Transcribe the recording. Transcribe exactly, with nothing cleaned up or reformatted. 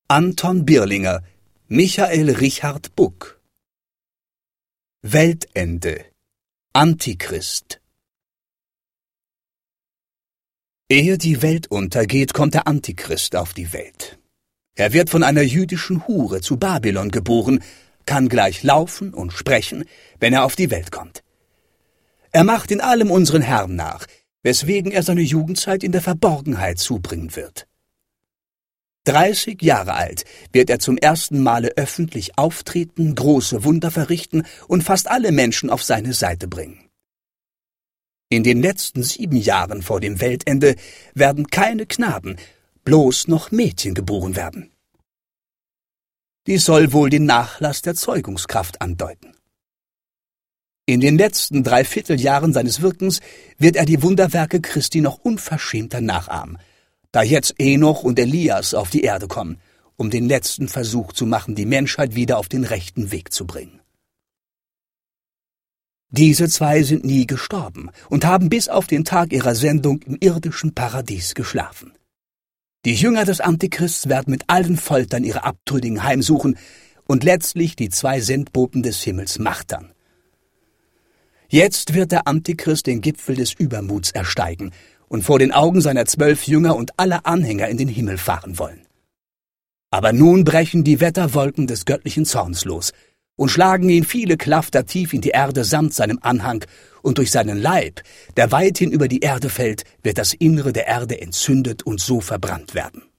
Anton Birlinger, Michael Richard Buck. Weltende. Antichrist. Ehe die Welt untergeht, kommt der Antichrist auf die Welt. Er wird von einer jüdischen Hure zu Babylon geboren, kann gleich laufen und sprechen, wenn er auf die Welt kommt. Er macht in allem unseren Herrn nach, weswegen er seine Jugendzeit in der Verborgenheit zubringen wird. Dreißig Jahre alt wird er zum ersten Male öffentlich auftreten, große Wunder verrichten und fast alle Menschen auf seine Seite bringen. In den letzten sieben Jahren vor dem Weltende werden keine Knaben, bloß noch Mädchen geboren werden. Dies soll wohl den Nachlass der Zeugungskraft andeuten. In den letzten drei Vierteljahren seines Wirkens wird er die Wunderwerke Christi noch unverschämter nachahmen, da jetzt Enoch und Elias auf die Erde kommen, um den letzten Versuch zu machen, die Menschheit wieder auf den rechten Weg zu bringen. Diese zwei sind nie gestorben und haben bis auf den Tag ihrer Sendung im irdischen Paradies geschlafen. Die Jünger des Antichrists werden mit allen Foltern ihre Abtrünnigen heimsuchen und letztlich die zwei Sendboten des Himmels martern. Jetzt wird der Antichrist den Gipfel des Übermuts ersteigen und vor den Augen seiner zwölf Jünger und aller Anhänger in den Himmel fahren wollen. Aber nun brechen die Wetterwolken des göttlichen Zorns los und schlagen ihn viele Klafter tief in die Erde samt seinem Anhang, und durch seinen Leib, der weithin über die Erde fällt, wird das Innere der Erde entzündet und so verbrannt werden.